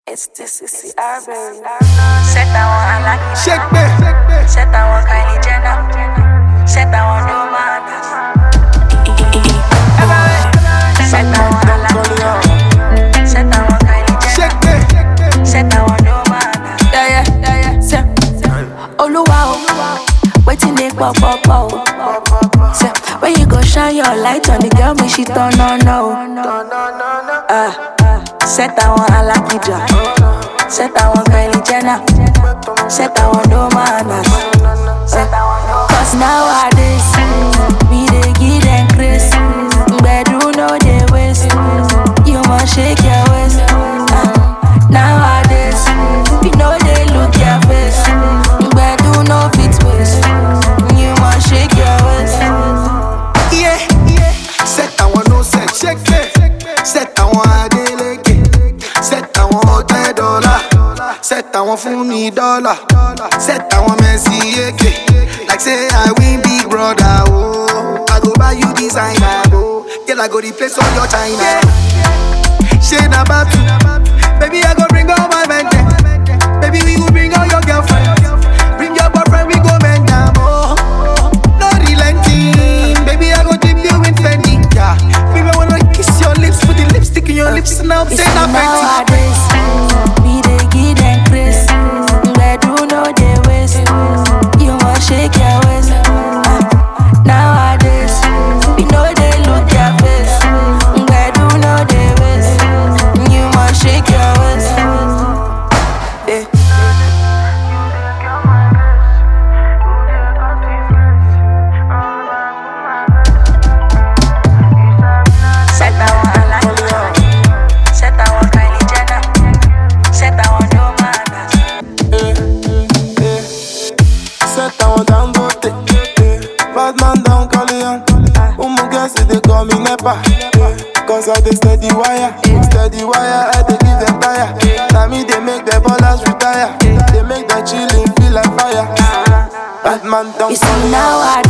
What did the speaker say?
It's this is the baby. Set that one, I like it. Shake me. Set that one, Kylie Jenner. Set that one, no man. Set that one, I like it. Set that one, Kylie Jenner. Shake me. Set that one, no man. Yeah. Say, Oluwa, waiting they pop. Say, when you go shine your light on the girl, me she turn on no. Set that one, I like it. Set that one, Kylie Jenner. Set that one, no manners. Cause nowadays, we dey give them grace. Bedu no dey waste. You must shake your waist. Nowadays, we know they look your face. Bedu no fit waste. You must shake your waist. Yeah. Set that one, no set. Shake me. Set that one, I dey like it. Set that one, $10. Set that one for me dollar. Set that one Messi AK. Like say I win Big Brother. Oh, I go buy you designer. Oh, girl I go replace all your China. Shade about you, baby I go bring all my men there. Baby we go bring all your girlfriends. Bring your boyfriend we go bend down. Oh, no relenting. Baby I go dip you in Fendi. Yeah, baby I wanna kiss your lips, put the lipstick in your lips and I'm saying I'm nowadays, we dey give them grace. Bedu no dey waste. You must shake your waist. Nowadays, we know they look your face. Bedu no dey waste. You must shake your waist. Set that one, I like it. Set that one, Kylie Jenner. Set that one, no manners. Set that one down, go take. Bad man down, call it on. Guess they call me Nepa. Cause I dey steady wire, I dey give them tire. Now me they make the ballers retire. They make the chillin' feel like fire. Bad man down, You see nowadays.